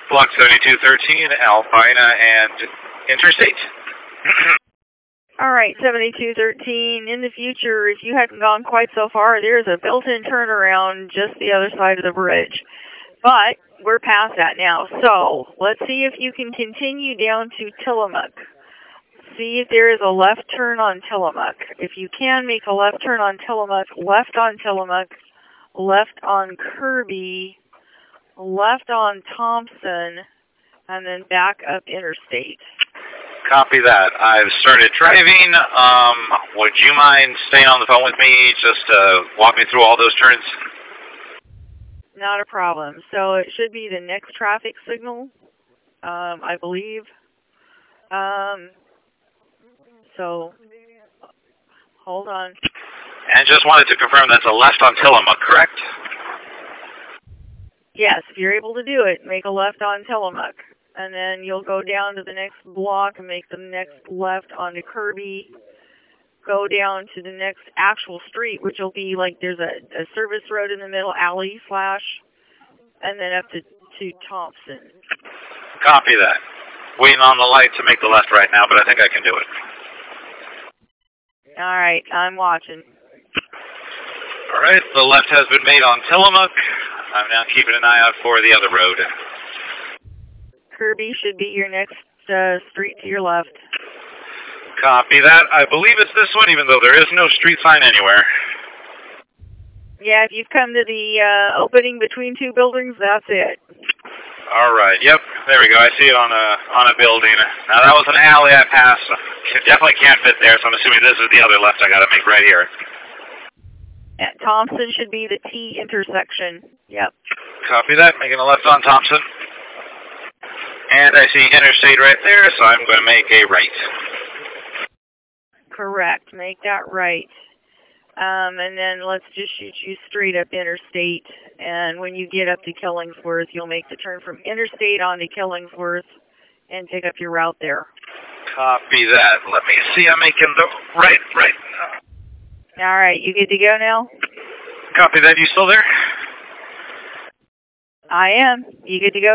Block 7213, Albina and Interstate. All right, 7213. In the future, if you hadn't gone quite so far, there's a built-in turnaround just the other side of the bridge. But we're past that now. So let's see if you can continue down to Tillamook. See if there is a left turn on Tillamook. If you can, make a left turn on Tillamook, left on Tillamook, left on Kirby, left on Thompson, and then back up Interstate. Copy that. I've started driving. Would you mind staying on the phone with me just to walk me through all those turns? Not a problem. So it should be the next traffic signal, I believe. So hold on. And just wanted to confirm that's a left on Tillamook, correct? Yes, if you're able to do it, make a left on Tillamook. And then you'll go down to the next block and make the next left onto Kirby. Go down to the next actual street, which will be like there's a service road in the middle, alley slash, and then up to Thompson. Copy that. Waiting on the light to make the left right now, but I think I can do it. All right, I'm watching. All right, the left has been made on Tillamook. I'm now keeping an eye out for the other road. Kirby should be your next street to your left. Copy that. I believe it's this one, even though there is no street sign anywhere. Yeah, if you've come to the opening between two buildings, that's it. All right. Yep. There we go. I see it on a building. Now that was an alley I passed. Definitely can't fit there, so I'm assuming this is the other left I got to make right here. Yeah, Thompson should be the T intersection. Yep. Copy that. Making a left on Thompson. And I see Interstate right there, so I'm going to make a right. Correct. Make that right. And then let's just shoot you straight up Interstate. And when you get up to Killingsworth, you'll make the turn from Interstate onto Killingsworth and pick up your route there. Copy that. Let me see. I'm making the right. All right. You good to go now? Copy that. You still there? I am. You good to go?